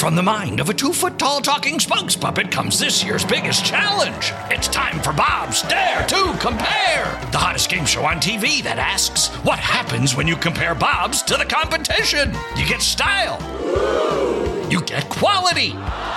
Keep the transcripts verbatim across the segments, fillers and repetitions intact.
From the mind of a two-foot-tall talking spokes puppet comes this year's biggest challenge. It's time for Bob's Dare to Compare, the hottest game show on T V that asks, what happens when you compare Bobs to the competition? You get style. You get quality.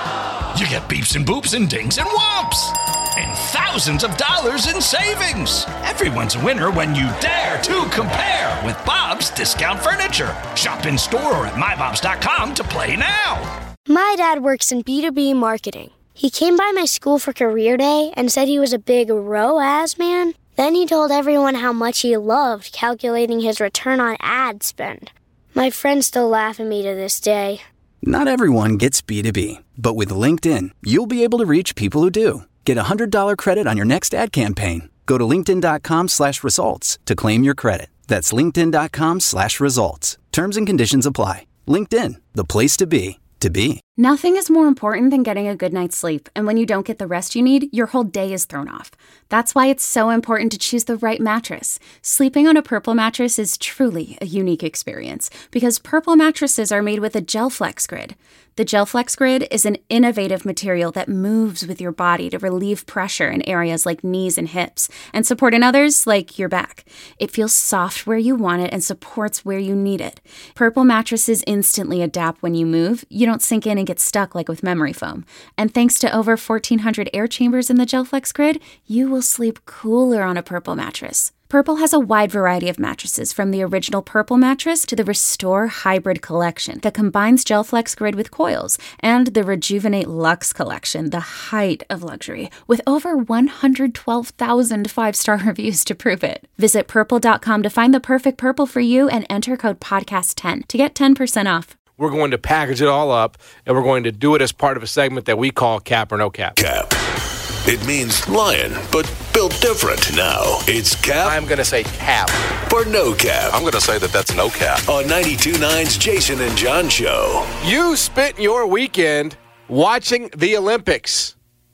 You get beeps and boops and dings and whomps. And thousands of dollars in savings. Everyone's a winner when you dare to compare with Bob's Discount Furniture. Shop in store or at my bobs dot com to play now. My dad works in B two B marketing. He came by my school for career day and said he was a big R O A S man. Then he told everyone how much he loved calculating his return on ad spend. My friends still laugh at me to this day. Not everyone gets B two B, but with LinkedIn, you'll be able to reach people who do. Get a one hundred dollars credit on your next ad campaign. Go to linkedin.com slash results to claim your credit. That's linkedin.com slash results. Terms and conditions apply. LinkedIn, the place to be, to be. Nothing is more important than getting a good night's sleep, and when you don't get the rest you need, your whole day is thrown off. That's why it's so important to choose the right mattress. Sleeping on a Purple mattress is truly a unique experience, because Purple mattresses are made with a GelFlex Grid. The GelFlex Grid is an innovative material that moves with your body to relieve pressure in areas like knees and hips, and support in others like your back. It feels soft where you want it and supports where you need it. Purple mattresses instantly adapt when you move. You don't sink in and get stuck like with memory foam. And thanks to over fourteen hundred air chambers in the GelFlex Grid, you will sleep cooler on a Purple mattress. Purple has a wide variety of mattresses, from the original Purple mattress to the Restore Hybrid collection that combines GelFlex Grid with coils, and the Rejuvenate Luxe collection, the height of luxury, with over one hundred twelve thousand five-star reviews to prove it. Visit purple dot com to find the perfect Purple for you and enter code podcast ten to get ten percent off. We're going to package it all up, and we're going to do it as part of a segment that we call Cap or No Cap. Cap. It means lion, but built different. Now, it's Cap. I'm going to say Cap. For No Cap. I'm going to say that that's No Cap. On ninety-two point nine's Jason and John Show. You spent your weekend watching the Olympics.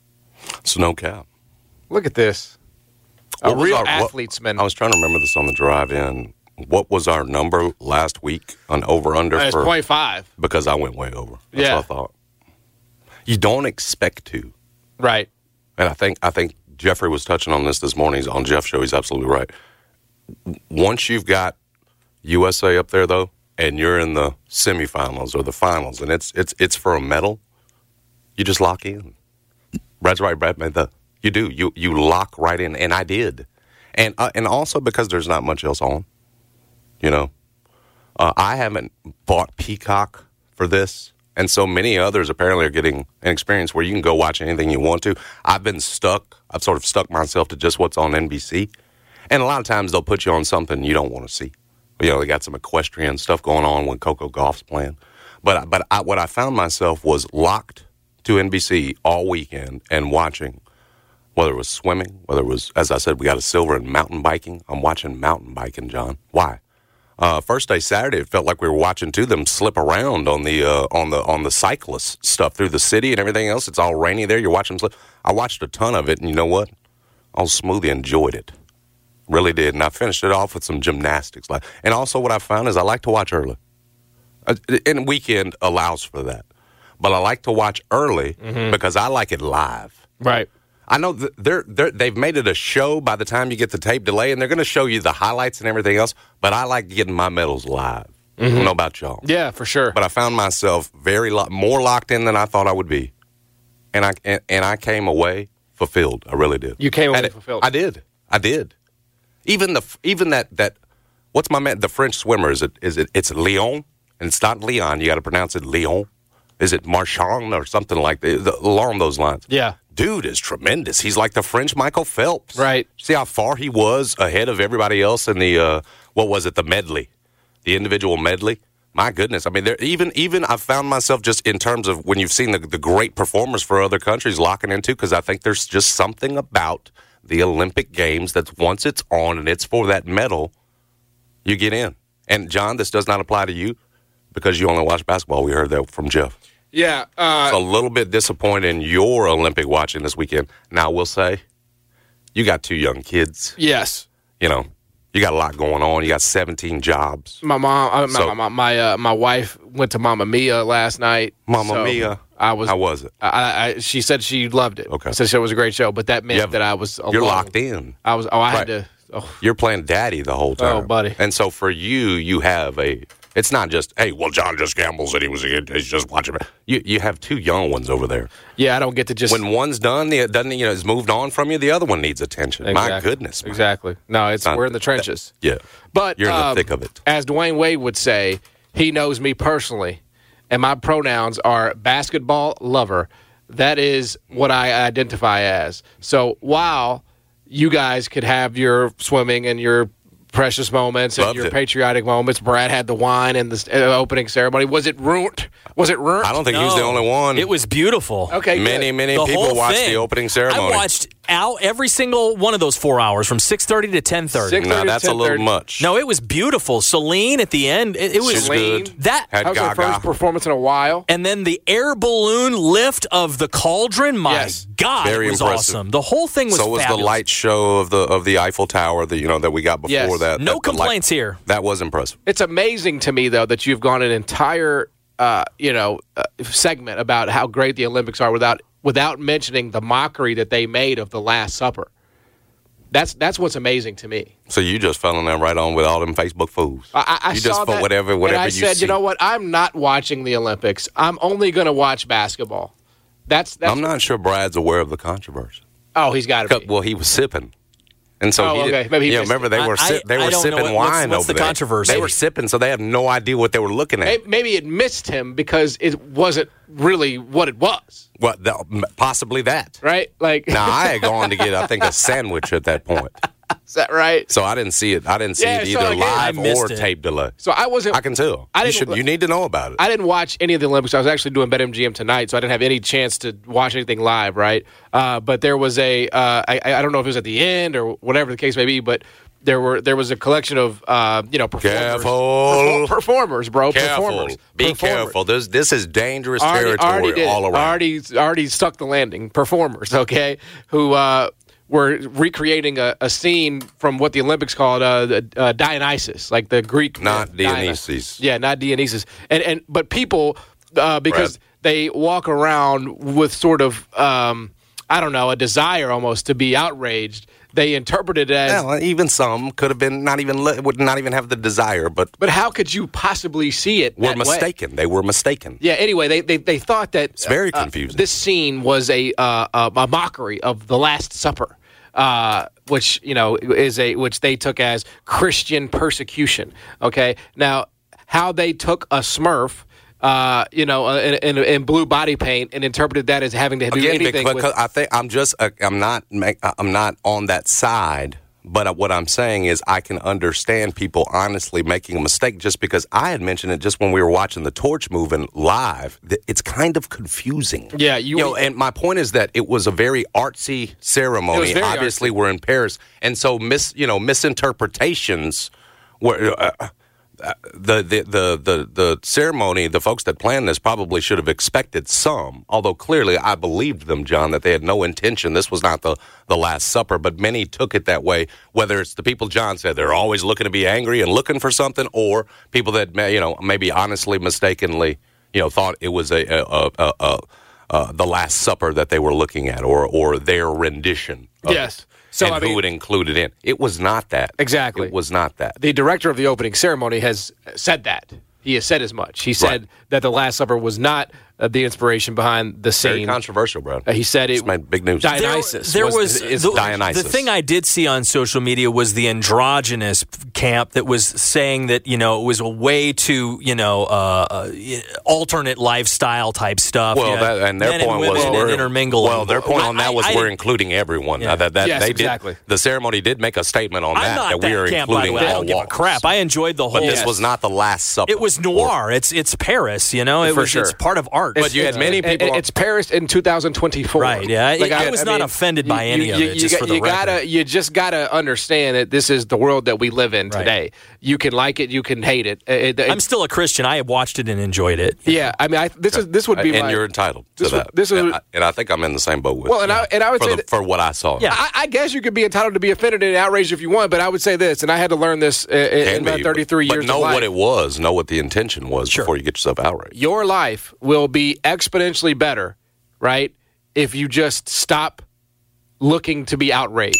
It's No Cap. Look at this. A What was real our- what- athletesman. I was trying to remember this on the drive-in. What was our number last week on over-under? It's for point five. Because I went way over. That's Yeah. what I thought. You don't expect to. Right. And I think I think Jeffrey was touching on this this morning. He's on Jeff's show. He's absolutely right. Once you've got U S A up there, though, and you're in the semifinals or the finals, and it's it's it's for a medal, you just lock in. Brad's right, Brad. The, you do. You you lock right in, and I did. And uh, and also because there's not much else on. You know, uh, I haven't bought Peacock for this. And so many others apparently are getting an experience where you can go watch anything you want to. I've been stuck. I've sort of stuck myself to just what's on N B C. And a lot of times they'll put you on something you don't want to see. You know, they got some equestrian stuff going on when Coco Gauff's playing. But, but I, what I found myself was locked to N B C all weekend and watching, whether it was swimming, whether it was, as I said, we got a silver in mountain biking. I'm watching mountain biking, John. Why? Uh, first day Saturday, it felt like we were watching two of them slip around on the uh, on the on the cyclist stuff through the city and everything else. It's all rainy there. You're watching them slip. I watched a ton of it, and you know what? I was smoothly enjoyed it, really did. And I finished it off with some gymnastics. Like, and also what I found is I like to watch early, uh, and weekend allows for that. But I like to watch early mm-hmm. because I like it live. Right. I know they're, they're, they've made it a show by the time you get the tape delay, and they're going to show you the highlights and everything else, but I like getting my medals live. Mm-hmm. I don't know about y'all. Yeah, for sure. But I found myself very lo- more locked in than I thought I would be, and I and, and I came away fulfilled. I really did. You came away and fulfilled. I did. I did. Even the even that, that what's my man? The French swimmer, is it is it it's Leon, and it's not Leon. You got to pronounce it Leon. Is it Marchand or something like that, along those lines? Yeah. Dude is tremendous. He's like the French Michael Phelps. Right. See how far he was ahead of everybody else in the, uh, what was it, the medley, the individual medley? My goodness. I mean, there, even even I've found myself just in terms of when you've seen the, the great performers for other countries locking into, because I think there's just something about the Olympic Games that once it's on and it's for that medal, you get in. And, John, this does not apply to you because you only watch basketball. We heard that from Jeff. Yeah. Uh, It's a little bit disappointed in your Olympic watching this weekend. Now, I will say, you got two young kids. Yes. You know, You got a lot going on. You got seventeen jobs. My mom, uh, So- my my my, uh, my wife went to Mamma Mia last night. Mamma so Mia. I was. How was it? I, I, she said she loved it. Okay. Said it was a great show, but that meant Yeah, that I was alone. You're locked in. I was. Oh, I had Right. to. Oh, You're playing daddy the whole time. Oh, buddy. And so for you, you have a. It's not just, hey, well, John just gambles and he was he's just watching. You you have two young ones over there. yeah, I don't get to just. When one's done, the doesn't you know has moved on from you. The other one needs attention. My Exactly. goodness, man. Exactly. No, it's Not- we're in the trenches. Yeah, But you're in the um, thick of it. As Dwayne Wade would say, he knows me personally, and my pronouns are basketball lover. That is what I identify as. So while you guys could have your swimming and your precious moments and Loved your it. patriotic moments, Brad had the wine and the uh, opening ceremony. Was it ruined? Was it ruined? I don't think he was the only one. It was beautiful. Okay, many good. many The people whole watched thing. the opening ceremony. I watched out every single one of those four hours from six thirty to ten thirty. Six- No, that's a little ten thirty. much. No, it was beautiful. Celine at the end, it, it was She's good. that. Had That was her Gaga. first performance in a while. And then the air balloon lift of the cauldron. My Yes. God, Very it was impressive. awesome. The whole thing was So was fabulous. the light show of the of the Eiffel Tower that you know that we got before Yes. that. No that the light- complaints here. That was impressive. It's amazing to me, though, that you've gone an entire, uh, you know, uh, segment about how great the Olympics are without without mentioning the mockery that they made of the Last Supper. That's that's what's amazing to me. So you just fell in there right on with all them Facebook fools. I, I you saw just put that, whatever whatever and I you said, see. you know what? I'm not watching the Olympics. I'm only going to watch basketball. That's that's. I'm not sure Brad's aware of the controversy. Oh, he's got to be. Well, he was sipping. And so Oh, he okay. Maybe he yeah, missed remember they it. were I- si- they I were don't know sipping what- what's- wine what's over the there. controversy? They were sipping, so they have no idea what they were looking at. Maybe, maybe it missed him because it wasn't really what it was, What the, possibly that. right? Like, Now I had gone to get I think a sandwich at that point, is that right? so I didn't see it. I didn't see Yeah, it so either again- I live missed or it. tape delay. So I wasn't. I can tell. I you didn't- should. You need to know about it. I didn't watch any of the Olympics. I was actually doing BetMGM tonight, so I didn't have any chance to watch anything live, right? Uh, but there was a, uh, I, I don't know if it was at the end or whatever the case may be, but there were there was a collection of, uh, you know, performers. Careful. Perfor- performers, bro. Careful. Performers. Be Performers. careful. This this is dangerous Already, territory already did. all it. around. Already, already stuck the landing. Performers, okay, who uh, were recreating a, a scene from what the Olympics called uh, the, uh, Dionysus, like the Greek. Not myth, Dionysus. Yeah, not Dionysus. And and but people uh, because Brad. they walk around with sort of um, I don't know, a desire almost to be outraged. They interpret it as. Well, even some could have been not even li- would not even have the desire, but But how could you possibly see it? were that way? mistaken. They were mistaken. Yeah. Anyway, they they, they thought that It's very uh, confusing. this scene was a uh, a, a mockery of the Last Supper, uh, which you know is a which they took as Christian persecution. Okay, now how they took a Smurf. Uh, you know, uh, in, in, in blue body paint, and interpreted that as having to do Again, anything because, with. because I think I'm just uh, I'm not make, I'm not on that side. But what I'm saying is I can understand people honestly making a mistake just because I had mentioned it just when we were watching the torch moving live. Th- It's kind of confusing. Yeah, you- you know, and my point is that it was a very artsy ceremony. It was very Obviously, we're in Paris, and so mis you know misinterpretations were. Uh, Uh, the, the the the the ceremony, the folks that planned this probably should have expected some, although clearly I believed them, John, that they had no intention. This was not the, the Last Supper, but many took it that way, whether it's the people John said they're always looking to be angry and looking for something, or people that, may, you know, maybe honestly, mistakenly, you know, thought it was a, a, a, a, a uh, the Last Supper that they were looking at, or or their rendition of Yes. it, So, and I who mean- would include it in. It was not that. Exactly. It was not that. The director of the opening ceremony has said that. He has said as much. He said Right. that the Last Supper was not uh, the inspiration behind the Very scene. controversial, bro. Uh, he said It's it. made big news. Dionysus. There, there was, was, is the, Dionysus. the thing I did see on social media was the androgynous camp that was saying that, you know, it was a way to, you know, uh, uh, alternate lifestyle type stuff. Well, you know, that, and their men point and was women we're and intermingle. Well, their point I- on that was I- I we're didn't- including everyone. Yeah. Uh, that, that Yes, they exactly. did. The ceremony did make a statement on I'm that not that that we are camp, by the including way. I all don't give a walks. crap. I enjoyed the whole. But this Yes. was not the Last Supper. It was noir. It's it's Paris. You know, it For was sure. it's part of art. heart. But you had many people. It's Paris in two thousand twenty-four. Right, yeah. Like, I, I was not mean, offended by you, any you, of it, you, just you, for the you record. gotta, you just got to understand that this is the world that we live in Right. today. You can like it, you can hate it. It- it- I'm still a Christian. I have watched it and enjoyed it. yeah, I mean, I, this is this would be and my, you're entitled to this would- that. this is- and, I, and I think I'm in the same boat with Well, you. and I and I would for, say the, that, for what I saw. Yeah. I, I guess you could be entitled to be offended and outraged if you want, but I would say this, and I had to learn this uh, in Can my be, thirty-three but, years but know of life. what it was, know what the intention was Sure. before you get yourself outraged. Your life will be exponentially better, right, if you just stop looking to be outraged.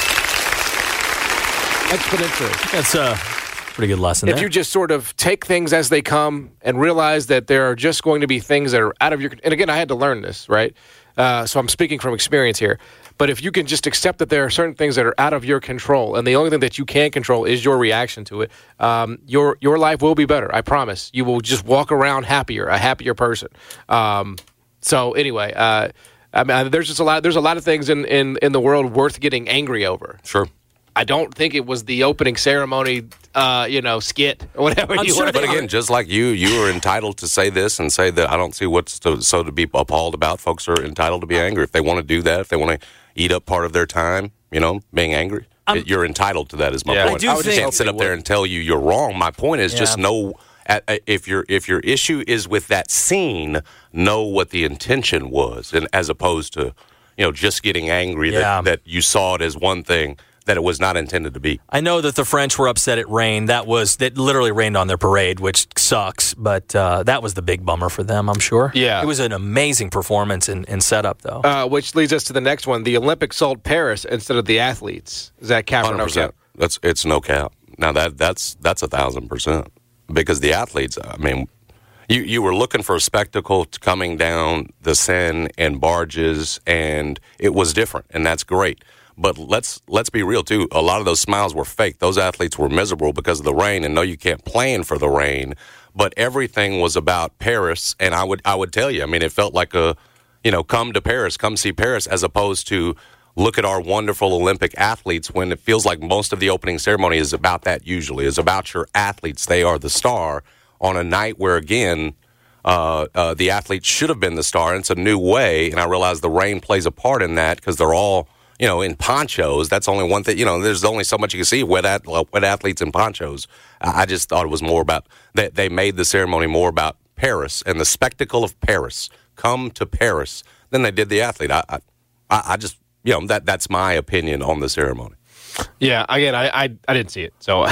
Exponentially. That's a pretty good lesson If there. you just sort of take things as they come and realize that there are just going to be things that are out of your – and again, I had to learn this, right? Uh, so I'm speaking from experience here. But if you can just accept that there are certain things that are out of your control, and the only thing that you can control is your reaction to it, um, your your life will be better. I promise. You will just walk around happier, a happier person. Um, so anyway, uh, I mean, there's just a lot. There's a lot of things in, in, in the world worth getting angry over. Sure. I don't think it was the opening ceremony, uh, you know, skit or whatever. I'm you sure wanna But they call again, it. just like you, you are entitled to say this and say that I don't see what's to, so to be appalled about. Folks are entitled to be angry. If they want to do that, if they want to eat up part of their time, you know, being angry, it, you're entitled to that is my Yeah. point. I do just think- can't sit up there and tell you you're wrong. My point is just Yeah. know at, at- if your if your issue is with that scene, know what the intention was, and as opposed to, you know, just getting angry Yeah. that, that you saw it as one thing that it was not intended to be. I know that the French were upset it rained. That was that literally rained on their parade, which sucks. But uh, that was the big bummer for them, I'm sure. Yeah. It was an amazing performance and, and setup, though. Uh, which leads us to the next one. The Olympics sold Paris instead of the athletes. Is that cap or no cap? That's it's no cap. Now that that's that's a thousand percent because the athletes. I mean, you you were looking for a spectacle coming down the Seine and barges, and it was different, and that's great. But let's let's be real too. A lot of those smiles were fake. Those athletes were miserable because of the rain, and no, you can't plan for the rain. But everything was about Paris, and I would I would tell you. I mean, it felt like a, you know, come to Paris, come see Paris, as opposed to look at our wonderful Olympic athletes. When it feels like most of the opening ceremony is about that, usually is about your athletes. They are the star on a night where again. Uh, uh, the athletes should have been the star. And it's a new way, and I realize the rain plays a part in that because they're all, you know, in ponchos. That's only one thing. You know, there's only so much you can see wet, at, wet athletes in ponchos. I, I just thought it was more about they, they made the ceremony more about Paris and the spectacle of Paris. Come to Paris than they did the athlete. I, I, I just, you know, that that's my opinion on the ceremony. Yeah, again, I, I I didn't see it, so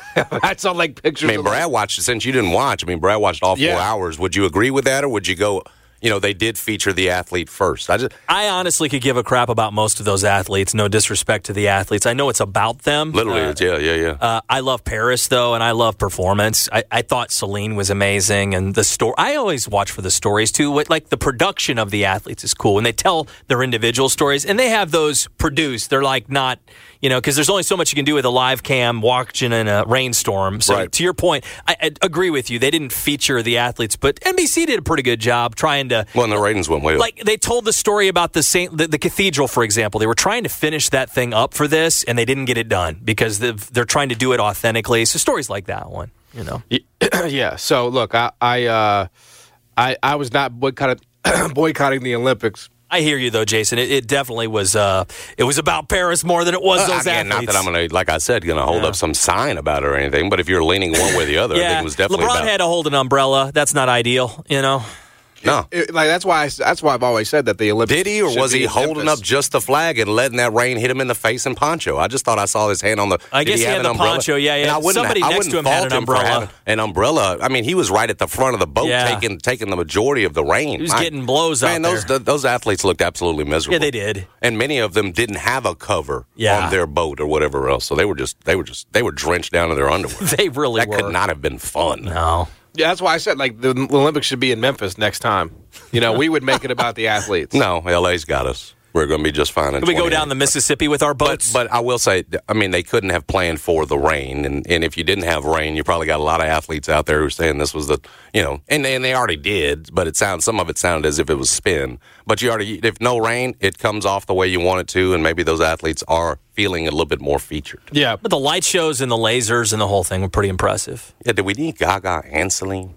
I saw like pictures. I mean, of Brad watched it since you didn't watch. I mean, Brad watched all four Yeah. hours. Would you agree with that, or would you go? You know, they did feature the athlete first. I just. I honestly could give a crap about most of those athletes. No disrespect to the athletes. I know it's about them. Literally, Uh, it's, yeah, yeah, yeah. Uh, I love Paris, though, and I love performance. I, I thought Celine was amazing, and the story. I always watch for the stories too. What, like the production of the athletes is cool, and they tell their individual stories, and they have those produced. They're like not, you know, because there's only so much you can do with a live cam watching in a rainstorm. So Right. to your point, I, I agree with you. They didn't feature the athletes, but N B C did a pretty good job trying to. Well, and the ratings went way up. Like they told the story about the Saint the, the cathedral, for example. They were trying to finish that thing up for this, and they didn't get it done because they've- they're trying to do it authentically. So stories like that one, you know. yeah. So look, I I uh, I, I was not boycotting boycotting the Olympics. I hear you though, Jason. It, it definitely was. Uh, it was about Paris more than it was Uh, those again, athletes. not that I'm going to, like I said, going to hold Yeah. up some sign about it or anything. But if you're leaning one way or the other, I yeah, think it was definitely LeBron about. had to hold an umbrella. That's not ideal, you know. no. It- like that's why I, that's why I've always said that the Olympics Did he, or should was be he in holding Memphis. up just the flag and letting that rain hit him in the face and poncho? I just thought I saw his hand on the. I did guess he have had an the umbrella? poncho, yeah, yeah. And I wouldn't, Somebody I next wouldn't to him had fault an him for umbrella. having an umbrella. I mean, he was right at the front of the boat, Yeah. taking taking the majority of the rain. He was My- getting blows out Man, those there. th- those athletes looked absolutely miserable. Yeah, they did. And many of them didn't have a cover Yeah. on their boat or whatever else. So they were just they were just they were drenched down to their underwear. They really that were. could not have been fun. No. Yeah, that's why I said like the Olympics should be in Memphis next time. You know, we would make it about the athletes. No, L A's got us. We're going to be just fine. In Could we go twenty-eight. down the Mississippi with our But, boats? but I will say, I mean, they couldn't have planned for the rain, and, and if you didn't have rain, you probably got a lot of athletes out there who are saying this was the, you know, and and they already did, but it sounds some of it sounded as if it was spin. But you already, if no rain, it comes off the way you want it to, and maybe those athletes are feeling a little bit more featured. Yeah, But the light shows and the lasers and the whole thing were pretty impressive. Yeah, did we need Gaga and Celine?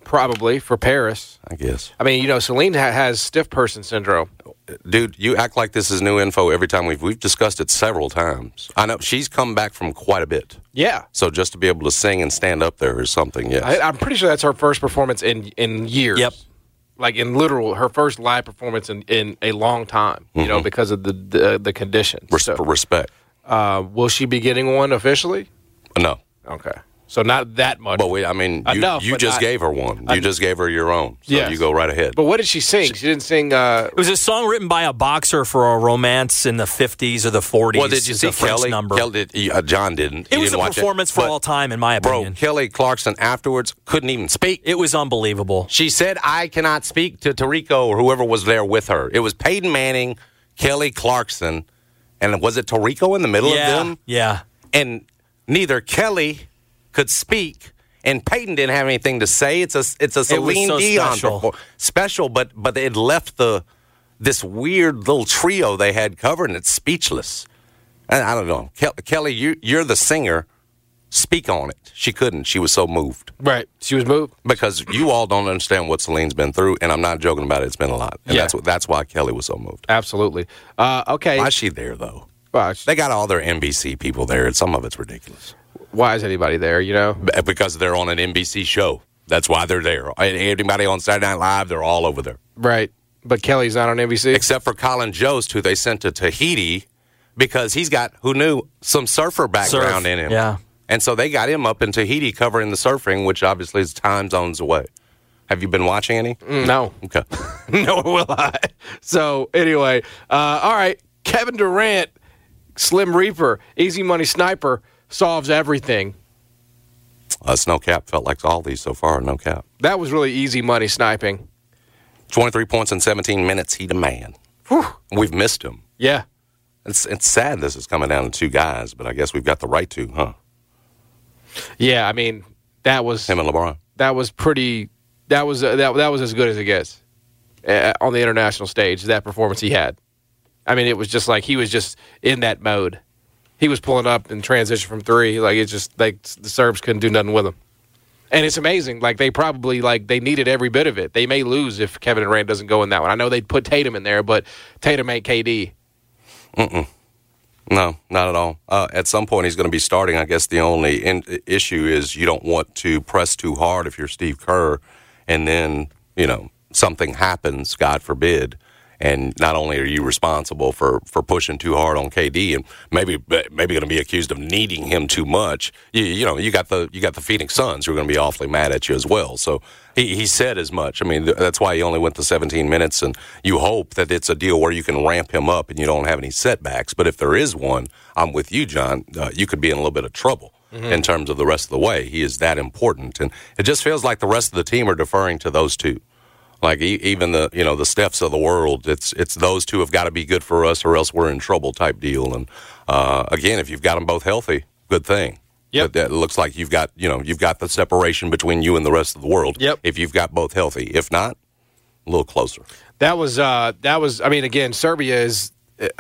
Probably for Paris. I guess. I mean, you know, Celine ha- has stiff person syndrome. Dude, you act like this is new info every time we've we've discussed it several times. I know she's come back from quite a bit. Yeah. So just to be able to sing and stand up there is something. Yes. I, I'm pretty sure that's her first performance in in years. Yep. Like in literal, her first live performance in, in a long time. You mm-hmm. know, because of the the, the conditions. Res- so, respect. Uh, will she be getting one officially? No. Okay. So not that much. But we, I mean, you, Enough, you but just not, gave her one. You I, just gave her your own. So yes. you go right ahead. But what did she sing? She, she didn't sing. Uh, it was a song written by a boxer for a romance in the fifties or the forties. Well, did you it's see a French Kelly? Number. Kelly did, uh, John didn't. It he was didn't a watch performance it. for But, all time, in my opinion. Bro, Kelly Clarkson afterwards couldn't even speak. It was unbelievable. She said, I cannot speak to Tarico or whoever was there with her. It was Peyton Manning, Kelly Clarkson, and was it Tarico in the middle yeah, of them? Yeah. And neither Kelly could speak, and Peyton didn't have anything to say. It's a it's a Celine so Dion special. perfor- special, but but it left the this weird little trio they had covered, and it's speechless. And I don't know, Ke- Kelly, you you're the singer. Speak on it. She couldn't. She was so moved. right. She was moved. Because you all don't understand what Celine's been through, and I'm not joking about it. It's been a lot, and Yeah. that's what, that's why Kelly was so moved. Absolutely. Uh, okay. Why is she there though? Why, They got all their N B C people there, and some of it's ridiculous. why is anybody there, you know? B- Because they're on an N B C show. That's why they're there. And anybody on Saturday Night Live, they're all over there. Right. But Kelly's not on N B C? Except for Colin Jost, who they sent to Tahiti because he's got, who knew, some surfer background Surf, in him. yeah. And so they got him up in Tahiti covering the surfing, which obviously is time zones away. Have you been watching any? Mm, no. Okay. Nor will I. So, anyway, uh, all right. Kevin Durant, Slim Reaper, Easy Money Sniper, solves everything. Us, no cap. Felt like all these so far, no cap. That was really easy money sniping. twenty-three points in seventeen minutes. He the man. Whew. We've missed him. Yeah. It's it's sad this is coming down to two guys, but I guess we've got the right to, huh? Yeah, I mean, that was Him and LeBron. that was pretty that was uh, that that was as good as it gets uh, on the international stage, that performance he had. I mean, it was just like he was just in that mode. He was pulling up in transition from three. Like, it's just like the Serbs couldn't do nothing with him. And it's amazing. Like, they probably, like, they needed every bit of it. They may lose if Kevin Durant doesn't go in that one. I know they'd put Tatum in there, but Tatum ain't K D. Mm-mm. No, not at all. Uh, at some point, he's going to be starting. I guess the only in- issue is you don't want to press too hard if you're Steve Kerr, and then, you know, something happens, God forbid, and not only are you responsible for, for pushing too hard on K D and maybe maybe going to be accused of needing him too much, you, you know, you got the you got the Phoenix Suns who are going to be awfully mad at you as well. So he, he said as much. I mean, that's why he only went to seventeen minutes, and you hope that it's a deal where you can ramp him up and you don't have any setbacks. But if there is one, I'm with you, John, uh, you could be in a little bit of trouble. Mm-hmm. In terms of the rest of the way. He is that important. And it just feels like the rest of the team are deferring to those two. Like e- even the you know the Stephs of the world, it's it's those two have got to be good for us, or else we're in trouble type deal. And uh, again, if you've got them both healthy, good thing. Yep. But it looks like you've got you know you've got the separation between you and the rest of the world. Yep. If you've got both healthy, if not, a little closer. That was uh, that was. I mean, again, Serbia is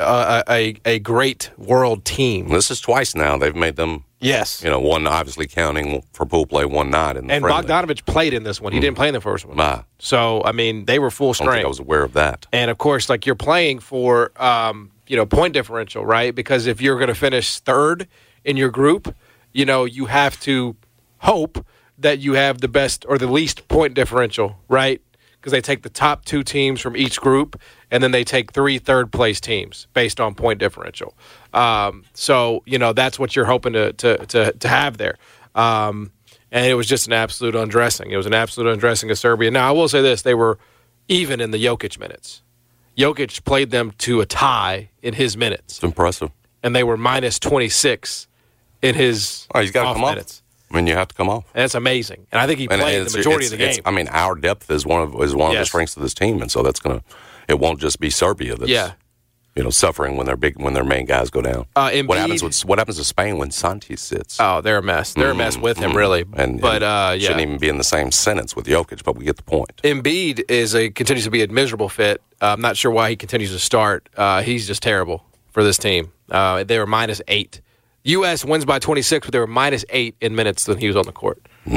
a a, a great world team. This is twice now they've made them. Yes. You know, one obviously counting for pool play, one not in the And friendly. Bogdanovich played in this one. He mm. didn't play in the first one. Nah. So, I mean, they were full I don't think strength. I was aware of that. And, of course, like you're playing for, um, you know, point differential, right? Because if you're going to finish third in your group, you know, you have to hope that you have the best or the least point differential, right? Because they take the top two teams from each group, and then they take three third-place teams based on point differential. Um, so, you know, that's what you're hoping to to to, to have there. Um, and it was just an absolute undressing. It was an absolute undressing of Serbia. Now, I will say this. They were even in the Jokic minutes. Jokic played them to a tie in his minutes. It's impressive. And they were minus twenty-six in his oh, he's got to come minutes. Off. I mean, you have to come off. And that's amazing. And I think he and played the majority of the game. I mean, our depth is one of is one yes. of the strengths of this team, and so that's gonna. It won't just be Serbia that's yeah. you know suffering when their big when their main guys go down. Uh, Embiid, what happens with what happens to Spain when Santi sits? Oh, they're a mess. They're mm-hmm. a mess with him, mm-hmm. really. And, but and uh, yeah, shouldn't even be in the same sentence with Jokic. But we get the point. Embiid is a continues to be a miserable fit. Uh, I'm not sure why he continues to start. Uh, he's just terrible for this team. Uh, they were minus eight. U S wins by twenty-six, but they were minus eight in minutes when he was on the court. Mm.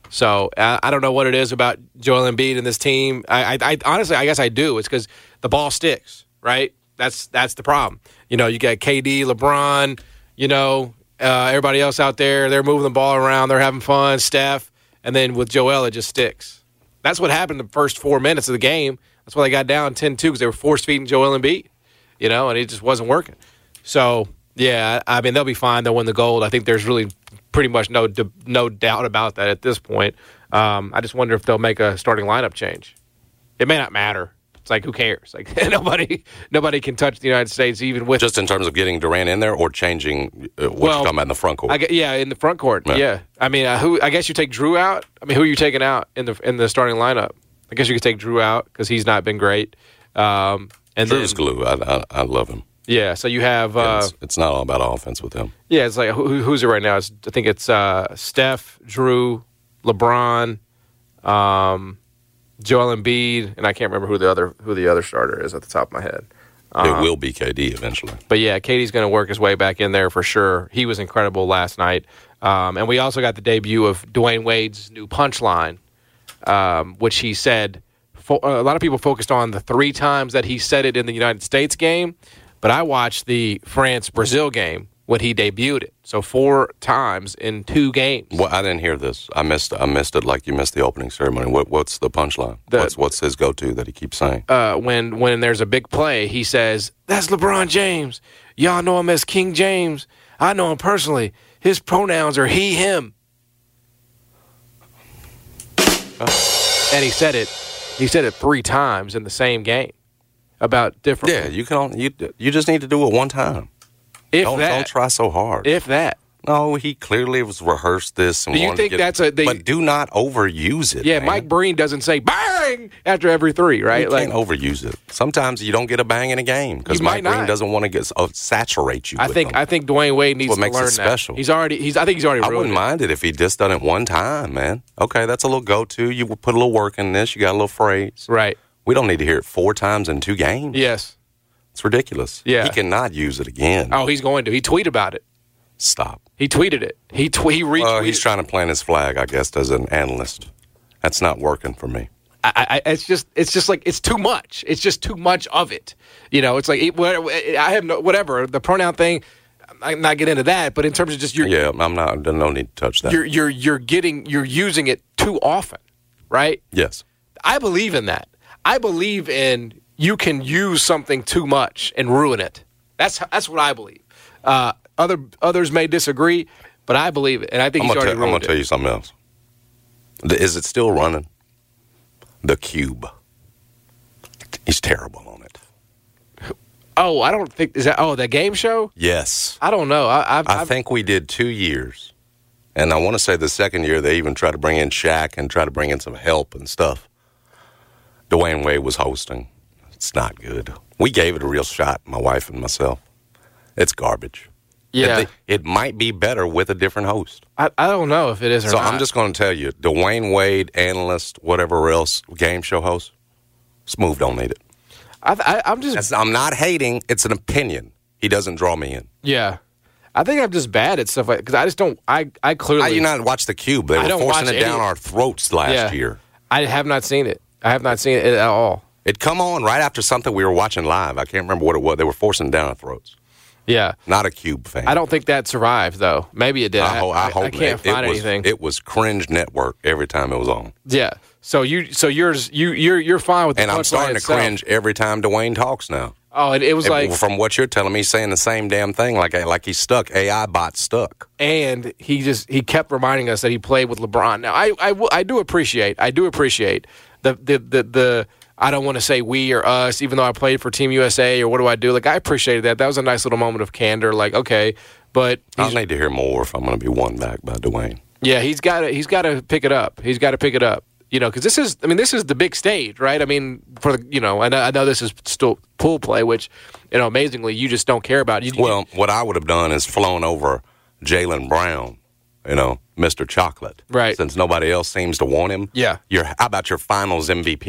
So uh, I don't know what it is about Joel Embiid and this team. I, I, I honestly, I guess I do. It's because the ball sticks, right? That's that's the problem. You know, you got K D, LeBron, you know, uh, everybody else out there. They're moving the ball around. They're having fun. Steph. And then with Joel, it just sticks. That's what happened the first four minutes of the game. That's why they got down ten two because they were force-feeding Joel Embiid, you know, and it just wasn't working. So, yeah, I mean, they'll be fine. They'll win the gold. I think there's really pretty much no no doubt about that at this point. Um, I just wonder if they'll make a starting lineup change. It may not matter. It's like, who cares? Like nobody nobody can touch the United States even with... Just in terms of getting Durant in there or changing uh, what well, you're talking about in the front court? I, yeah, in the front court, yeah. yeah. I mean, uh, who? I guess you take Drew out. I mean, who are you taking out in the in the starting lineup? I guess you could take Drew out because he's not been great. Um, and Drew's then, glue. I, I, I love him. Yeah, so you have... Uh, yeah, it's, it's not all about offense with him. Yeah, it's like, who, who's it right now? It's, I think it's uh, Steph, Drew, LeBron, um... Joel Embiid, and I can't remember who the other who the other starter is at the top of my head. Um, it uh, will be K D eventually. But yeah, K D's going to work his way back in there for sure. He was incredible last night. Um, and we also got the debut of Dwayne Wade's new punchline, um, which he said, fo- a lot of people focused on the three times that he said it in the United States game, but I watched the France-Brazil game when he debuted it. So four times in two games. Well, I didn't hear this. I missed. I missed it. Like you missed the opening ceremony. What, what's the punchline? The, what's what's his go-to that he keeps saying? Uh, when when there's a big play, he says, "That's LeBron James. Y'all know him as King James. I know him personally. His pronouns are he, him." Uh, and he said it. He said it three times in the same game about different. Yeah, you can. Only, you you just need to do it one time. If don't, that, don't try so hard. If that. No, he clearly was rehearsed this. And do you think to get, that's a... The, but do not overuse it, Yeah, man. Mike Breen doesn't say bang after every three, right? You like, can't overuse it. Sometimes you don't get a bang in a game because Mike Breen doesn't want to get uh, saturate you I with think them. I think Dwayne Wade needs what to makes learn it special. that. He's already... He's. I think he's already ruined I wouldn't it. mind it if he just done it one time, man. Okay, that's a little go-to. You put a little work in this. You got a little phrase. Right. We don't need to hear it four times in two games. Yes. It's ridiculous. Yeah. He cannot use it again. Oh, he's going to. He tweeted about it. Stop. He tweeted it. He tw- he retweeted. Uh, he's trying to plant his flag, I guess, as an analyst. That's not working for me. I, I, it's just, it's just like it's too much. It's just too much of it. You know, it's like it, I have no whatever the pronoun thing. I'm not getting into that, but in terms of just your yeah, I'm not. No need to touch that. You're you're you're getting you're using it too often, right? Yes. I believe in that. I believe in you can use something too much and ruin it. That's that's what I believe. Uh, other others may disagree, but I believe it, and I think I'm he's gonna already tell, I'm ruined going to tell you something else. Is it still running? The Cube. He's terrible on it. Oh, I don't think is that. Oh, that game show. Yes. I don't know. I I've, I I've, think we did two years, and I want to say the second year they even tried to bring in Shaq and try to bring in some help and stuff. Dwayne Wade was hosting. It's not good. We gave it a real shot, my wife and myself. It's garbage. Yeah. It, it might be better with a different host. I, I don't know if it is or so not. I'm just going to tell you, Dwayne Wade, analyst, whatever else, game show host, Smooth don't need it. I, I, I'm just. That's, I'm not hating. It's an opinion. He doesn't draw me in. Yeah. I think I'm just bad at stuff like because I just don't. I I clearly. How you not watch the Cube? They I were don't forcing watch it down any- our throats last Yeah. year. I have not seen it. I have not seen it at all. It come on right after something we were watching live. I can't remember what it was. They were forcing it down our throats. Yeah. Not a Cube fan. I don't think that survived though. Maybe it did. I, ho- I, I, hope I can't it, find it was, anything. It was cringe network every time it was on. Yeah. So you, so yours, you, you're, you're fine with the And I'm punchline starting to itself. cringe every time Dwayne talks now. Oh, it, it was And like, from what you're telling me, he's saying the same damn thing, like like he's stuck. A I bot stuck. and he just he kept reminding us that he played with LeBron. Now, I I, will- I do appreciate, I do appreciate the the the. the I don't want to say we or us, even though I played for Team U S A or what do I do? Like, I appreciated that. That was a nice little moment of candor. Like, okay, but I'll he's, need to hear more if I'm going to be won back by Dwayne. yeah, he's got to he's got to pick it up. He's got to pick it up. You know, because this is, I mean, this is the big stage, right? I mean, for the, you know, I know, I know this is still pool play, which, you know, amazingly, you just don't care about. You, Well, what I would have done is flown over Jaylen Brown, you know, Mister Chocolate. Right. Since nobody else seems to want him. Yeah. Your, how about your finals M V P?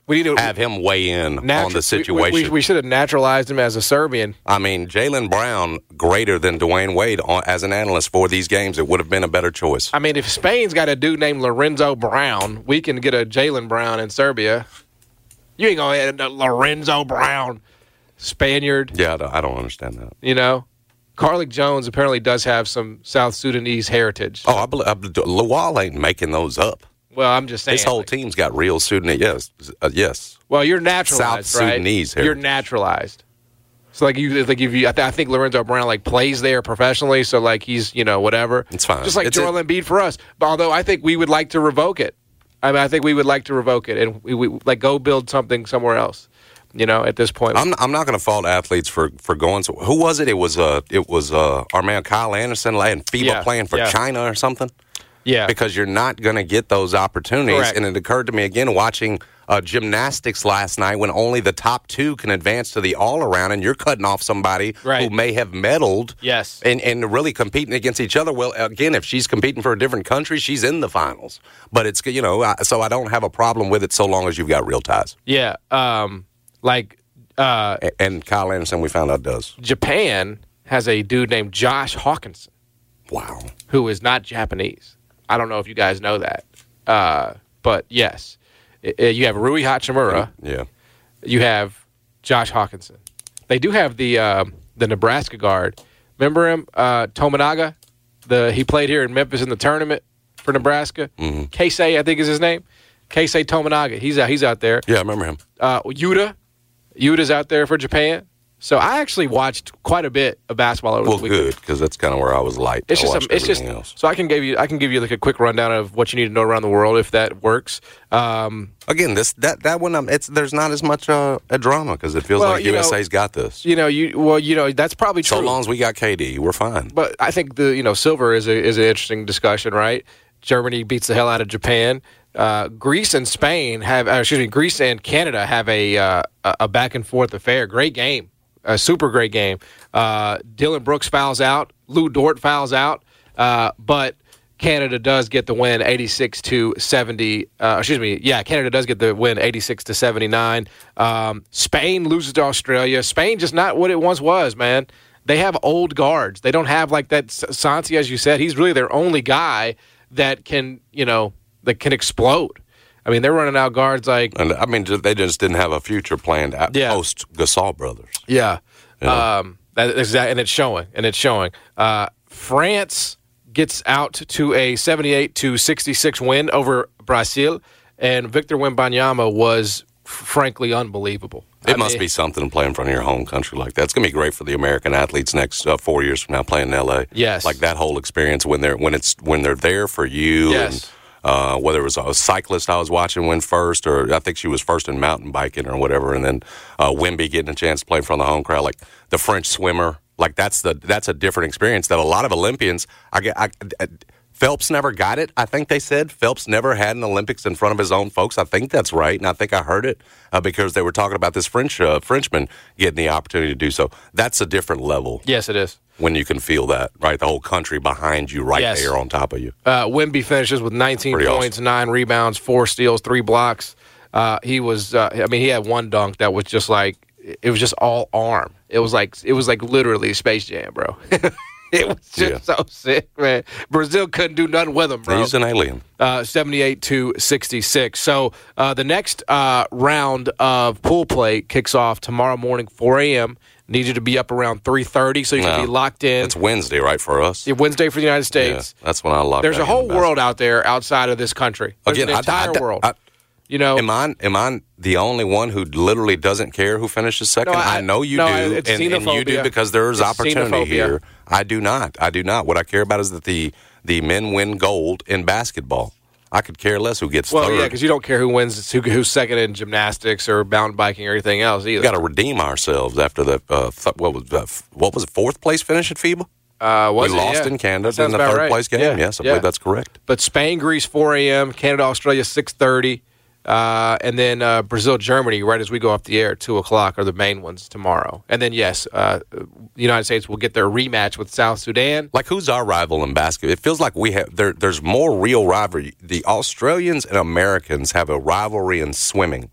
We need to have him weigh in natu- on the situation. We, we, we should have naturalized him as a Serbian. I mean, Jaylen Brown greater than Dwayne Wade on, as an analyst for these games. It would have been a better choice. I mean, if Spain's got a dude named Lorenzo Brown, we can get a Jaylen Brown in Serbia. You ain't going to Lorenzo Brown, Spaniard. Yeah, I don't, I don't understand that. You know? Carlick Jones apparently does have some South Sudanese heritage. Oh, I believe Lawal ain't making those up. Well, I'm just saying. This whole like, team's got real Sudanese. Yes, uh, yes. Well, you're naturalized, South right? Sudanese heritage. You're naturalized. So, like, you, like if you, I, th- I think Lorenzo Brown like plays there professionally. So, like, he's you know whatever. It's fine. Just like It's Joel a- Embiid for us. But although I think we would like to revoke it. I mean, I think we would like to revoke it and we, we like go build something somewhere else. You know, at this point, I'm I'm not going to fault athletes for, for going. So who was it? It was uh it was uh our man Kyle Anderson and FIBA Yeah, playing for yeah. China or something. yeah, Because you're not going to get those opportunities. Correct. And it occurred to me again watching uh, gymnastics last night when only the top two can advance to the all around, and you're cutting off somebody Right. who may have medaled. Yes. And and really competing against each other. Well, again, if she's competing for a different country, she's in the finals. But it's you know I, so I don't have a problem with it so long as you've got real ties. yeah. Um, like. Uh, A- And Kyle Anderson, we found out, does. Japan has a dude named Josh Hawkinson Wow. who is not Japanese. I don't know if you guys know that, uh, but yes, I- I- you have Rui Hachimura. Yeah. You have Josh Hawkinson. They do have the uh, the Nebraska guard. Remember him, uh, Tominaga? The he played here in Memphis in the tournament for Nebraska. Mm-hmm. Keisei, I think is his name. Keisei Tominaga. He's out. He's out there. Yeah, I remember him. Uh, Yuta. Yuta's out there for Japan. So I actually watched quite a bit of basketball over Well, the weekend. good, because that's kind of where I was light. It's I just, watched a, it's just. everything else. So I can give you, I can give you like a quick rundown of what you need to know around the world if that works. Um, Again, this that that one, um, it's there's not as much uh, a drama because it feels Well, like you U S know- A's got this. you know, you well, you know, that's probably true. So long as we got K D, we're fine. But I think the you know silver is a is an interesting discussion, right? Germany beats the hell out of Japan. Uh, Greece and Spain have, uh, excuse me, Greece and Canada have a uh, a back and forth affair. Great game, a super great game. Uh, Dylan Brooks fouls out, Lou Dort fouls out, uh, but Canada does get the win, eighty-six to seventy. Uh, excuse me, yeah, Canada does get the win, eighty-six to seventy-nine. Um, Spain loses to Australia. Spain just not what it once was, man. They have old guards. They don't have like that Santi, as you said. He's really their only guy that can, you know, that can explode. I mean, they're running out guards like And I mean, they just didn't have a future planned at Yeah. post Gasol brothers. yeah, Yeah. um, that, exactly, and it's showing, and it's showing. Uh, France gets out to a seventy-eight to sixty-six win over Brazil, and Victor Wembanyama was frankly unbelievable. It I must mean, be something to play in front of your home country like that. It's going to be great for the American athletes next uh, four years from now playing in L A. Yes. like that whole experience when they're when it's when they're there for you. Yes. And, uh, whether it was a cyclist I was watching win first, or I think she was first in mountain biking or whatever, and then uh, Wemby getting a chance to play in front of the home crowd, like the French swimmer. Like that's the that's a different experience that a lot of Olympians. I get. I, I, Phelps never got it, I think they said. Phelps never had an Olympics in front of his own folks. I think that's right, and I think I heard it uh, because they were talking about this French uh, Frenchman getting the opportunity to do so. That's a different level yes, it is. when you can feel that, right? The whole country behind you, right Yes. there on top of you. Uh, Wemby finishes with nineteen Pretty points, awesome. nine rebounds, four steals, three blocks. Uh, he was, uh, I mean, he had one dunk that was just like, it was just all arm. It was like, it was like literally Space Jam, bro. It was just Yeah. so sick, man. Brazil couldn't do nothing with him, bro. He's an alien. Uh, seventy-eight to sixty-six. So uh, the next uh, round of pool play kicks off tomorrow morning, four a.m. Need you to be up around three thirty so you can No. be locked in. It's Wednesday, right, for us? It's Wednesday for the United States. Yeah, that's when I lock There's back a whole in the world out there outside of this country. There's Again, an I- entire I- world. I- you know, Am I am I the only one who literally doesn't care who finishes second? No, I- I, know you no, do, I- and, it's and you xenophobia. do because there's It's opportunity xenophobia. here. I do not. I do not. What I care about is that the the men win gold in basketball. I could care less who gets well, third. yeah, because you don't care who wins, who, who's second in gymnastics or mountain biking or anything else either. we got to redeem ourselves after the uh, th- what was uh, f- what was it, fourth place finish at FIBA? uh, was we it? lost Yeah. in Canada That sounds in the about third right. place game. Yeah. Yes, I Yeah. believe that's correct. But Spain, Greece, four a.m., Canada, Australia, six thirty. Uh, and then uh, Brazil, Germany, right as we go off the air, two o'clock are the main ones tomorrow. And then, yes, uh, the United States will get their rematch with South Sudan. Like, who's our rival in basketball? It feels like we have there. There's more real rivalry. The Australians and Americans have a rivalry in swimming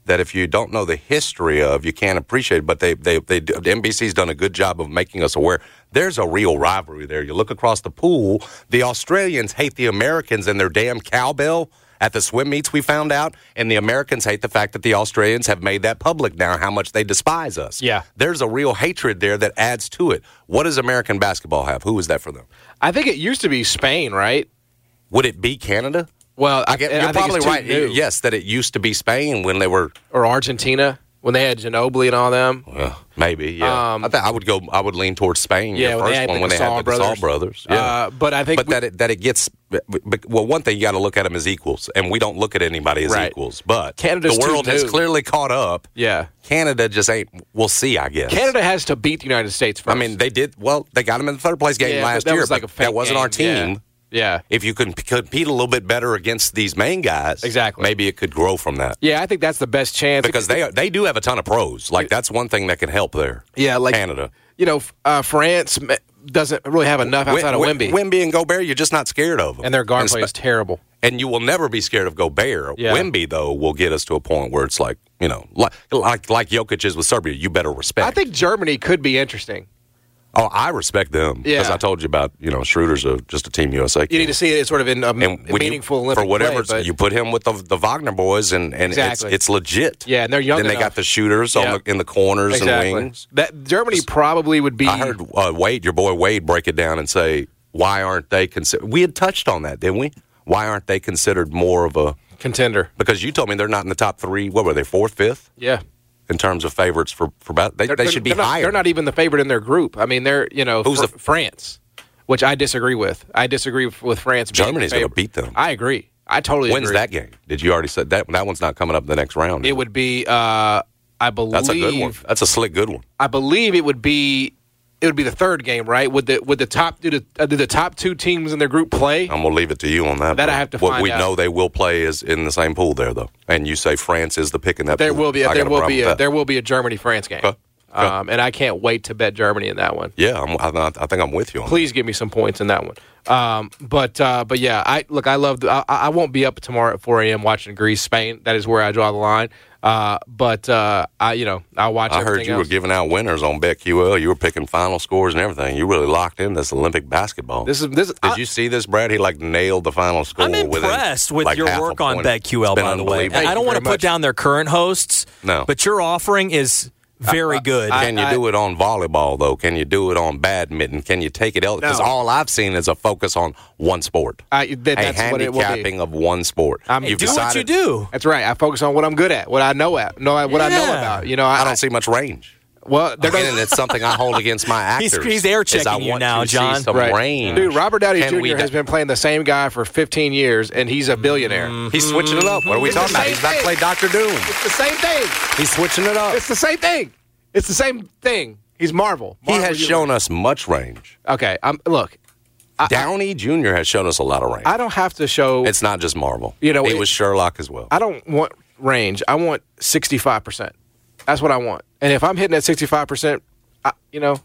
that if you don't know the history of, you can't appreciate it. But they, they, they, the N B C's done a good job of making us aware. There's a real rivalry there. You look across the pool, the Australians hate the Americans and their damn cowbell at the swim meets, we found out, and the Americans hate the fact that the Australians have made that public now, how much they despise us. Yeah. There's a real hatred there that adds to it. What does American basketball have? Who is that for them? I think it used to be Spain, right? Would it be Canada? Well, I, I get, I you're think probably it's too right. new. Yes, that it used to be Spain when they were... Or Argentina, when they had Ginobili and all them. Well, maybe, yeah. Um, I, th- I would go. I would lean towards Spain. Yeah, your when they first had one the when they Gasol had the Gasol brothers. brothers. Yeah, Uh, but I think but we- that it, that it gets. But, well, one thing you got to look at them as equals, and we don't look at anybody as Right. equals. But Canada's the world too has new. clearly caught up. Yeah. Canada just ain't. We'll see. I guess Canada has to beat the United States first. I mean, they did. Well, they got them in the third place game Yeah, but last that year, was like but a fake that wasn't our game. team. Yeah. If you could compete a little bit better against these main guys, Exactly. maybe it could grow from that. Yeah, I think that's the best chance. Because they are, they do have a ton of pros. Like that's one thing that can help there. Yeah, like Canada. You know, uh, France doesn't really have enough outside of Wemby. Wemby and Gobert, you're just not scared of them. And their guard And play is sp- terrible. And you will never be scared of Gobert. Yeah. Wemby, though, will get us to a point where it's like, you know, like like, like Jokic is with Serbia. You better respect. I think Germany could be interesting. Oh, I respect them because Yeah. I told you about, you know, Schroeder's a, just a Team U S A kid. You need to see it sort of in a and when you- meaningful Olympic for whatever play. But you put him with the, the Wagner boys, and, and Exactly. it's, it's legit. Yeah, and they're young Then they enough. got the shooters Yeah. on the, in the corners exactly. and wings. That Germany probably would be. I heard uh, Wade, your boy Wade, break it down and say, why aren't they considered? We had touched on that, didn't we? Why aren't they considered more of a contender. Because you told me they're not in the top three. What were they, fourth, fifth? Yeah. In terms of favorites for for bat- they, They're- they they're- should be they're not, higher. They're not even the favorite in their group. I mean, they're, you know, Who's Fr- the- France, which I disagree with. I disagree with France. being Germany's the going to favorite. beat them. I agree. I totally When's agree. that game? Did you already say that? That one's not coming up in the next round. It would be, uh, I believe. That's a good one. That's a slick good one. I believe it would be. It would be the third game, right? Would the would the top do the uh, do the top two teams in their group play? I'm gonna leave it to you on that. That bro. I have to What find we out. know they will play is in the same pool there, though. And you say France is the pick in that. There pool. will be. I There got a will problem be. with A, that. there will be a Germany France game, Okay. Okay. Um, and I can't wait to bet Germany in that one. Yeah, I'm, I, I think I'm with you on Please give me some points in that one. Um, but uh, but yeah, I look. I love. The, I, I won't be up tomorrow at four a.m. watching Greece Spain. That is where I draw the line. Uh, but uh, I, you know, I'll watch. that. I heard everything you else. were giving out winners on BetQL. You were picking final scores and everything. You really locked in this Olympic basketball. This is this. Did I, you see this, Brad? He like nailed the final score. I'm within, impressed with like, your half a work on point. BetQL, It's been by the way. unbelievable. I don't want to very put much. down their current hosts, No. but your offering is very good. Can you I- do it on volleyball, though? Can you do it on badminton? Can you take it else? Because No. all I've seen is a focus on one sport. I, that, a that's what it will be. handicapping of one sport. I'm- You've do what you decided- do. That's right. I focus on what I'm good at, what I know at, know what I know Yeah. about. You know, I, I don't see much range. Well, there Again, doesn't- and it's something I hold against my He's- actors. he's air is I checking you want now, to see John. some Right. range. Dude, Robert Downey Can we Junior has do- been playing the same guy for fifteen years, and he's a billionaire. He's switching it up. What are we It's talking the about? same He's about to thing. play Doctor Doom. It's the same thing. He's switching it up. It's the same thing. It's the same thing. He's Marvel. He Marvel has universe. shown us much range. Okay, um, look, Downey Junior has shown us a lot of range. I don't have to show. It's not just Marvel. You know, he it- was Sherlock as well. I don't want range. I want sixty-five percent. That's what I want. And if I'm hitting at sixty-five percent, I, you know,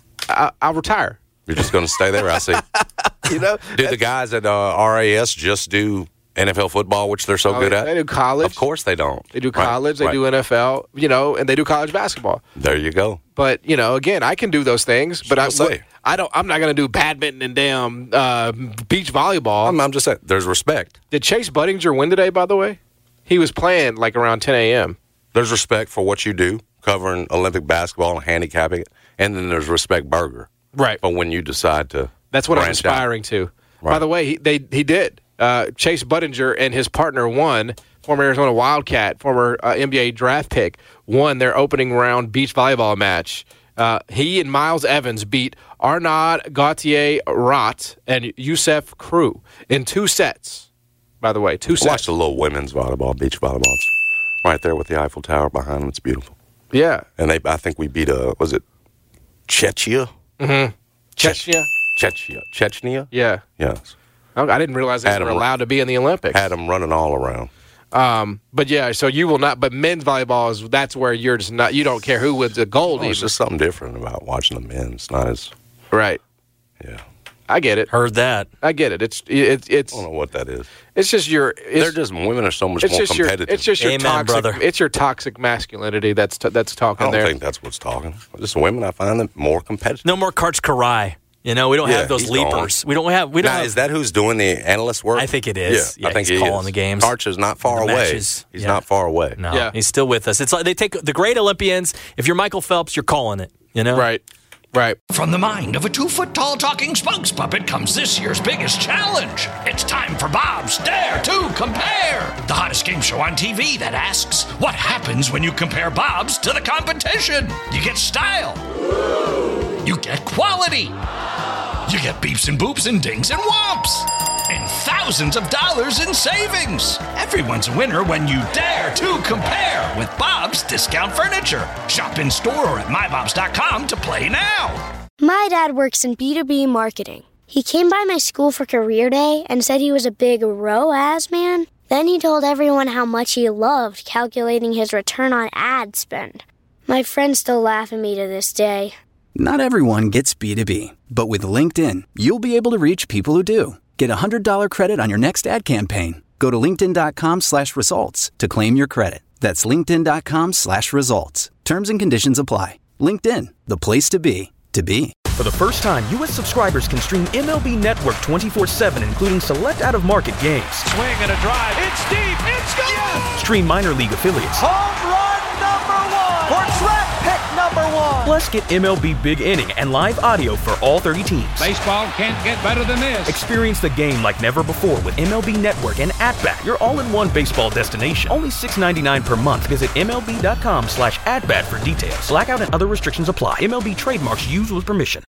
I, I'll retire. You're just going to stay there, I see. You know, Do the guys at uh, R A S just do N F L football, which they're so Oh, good at? they do college. Of course they don't. They do Right, college. They right. do N F L. You know, and they do college basketball. There you go. But you know, again, I can do those things. But I, I'll say. I don't. I'm not going to do badminton and damn uh, beach volleyball. I'm, I'm just saying, there's respect. Did Chase Budinger win today? By the way, he was playing like around ten a.m. There's respect for what you do, covering Olympic basketball and handicapping it. And then there's respect burger. Right. But when you decide to That's what I'm branch out. aspiring to. By Right. the way, he, they he did. Uh, Chase Budinger and his partner won. Former Arizona Wildcat, former uh, N B A draft pick, won their opening round beach volleyball match. Uh, he and Miles Evans beat Arnaud Gauthier-Rat and Youssef Crew in two sets. By the way, two Watch sets. the little women's volleyball, beach volleyball. It's right there with the Eiffel Tower behind them. It's beautiful. Yeah. And they, I think we beat, uh, was it Chechnya? Chechnya? Chechnya. Chechnya? Yeah. Yes. I I didn't realize they Had were him- allowed to be in the Olympics. Had them running all around. Um, but yeah, so you will not. But men's volleyball is that's where you're just not. You don't care who wins the gold. Oh, it's even. just something different about watching the men. It's not as, Right. yeah. I get it. Heard that. I get it. It's it's it's. I don't know what that is. It's just your. It's, They're just women are so much it's more just your. competitive. It's just your Amen, toxic. brother. It's your toxic masculinity that's t- that's I talking don't there. think that's what's talking. Just women, I find them more competitive. No more Karch Karai. You know, we don't Yeah, have those he's leapers. We don't have. We don't. Now, have, is that who's doing the analyst work? I think it is. Yeah, Yeah, I think he's he calling is. the games. Karch is not far The away. matches. He's Yeah. not far away. No, Yeah. he's still with us. It's like they take the great Olympians. If you're Michael Phelps, you're calling it. You know, Right. Right. From the mind of a two-foot-tall talking spokes puppet comes this year's biggest challenge. It's time for Bob's Dare to Compare, the hottest game show on T V that asks, what happens when you compare Bob's to the competition? You get style. You get quality. You get beeps and boops and dings and whomps. And thousands of dollars in savings. Everyone's a winner when you dare to compare with Bob's Discount Furniture. Shop in store or at my bobs dot com to play now. My dad works in B two B marketing. He came by my school for career day and said he was a big R O A S man. Then he told everyone how much he loved calculating his return on ad spend. My friends still laugh at me to this day. Not everyone gets B two B, but with LinkedIn, you'll be able to reach people who do. Get a one hundred dollars credit on your next ad campaign. Go to linkedin.com slash results to claim your credit. That's linkedin.com slash results. Terms and conditions apply. LinkedIn, the place to be, to be. For the first time, U S subscribers can stream M L B Network twenty-four seven, including select out-of-market games. Swing and a drive. It's deep. It's gone. Yes. Stream minor league affiliates. Home run number one. Or draft pick number one. Plus, get M L B Big Inning and live audio for all thirty teams. Baseball can't get better than this. Experience the game like never before with M L B Network and At-Bat, your all-in-one baseball destination. Only six dollars and ninety-nine cents per month. Visit MLB.com slash at-bat for details. Blackout and other restrictions apply. M L B trademarks used with permission.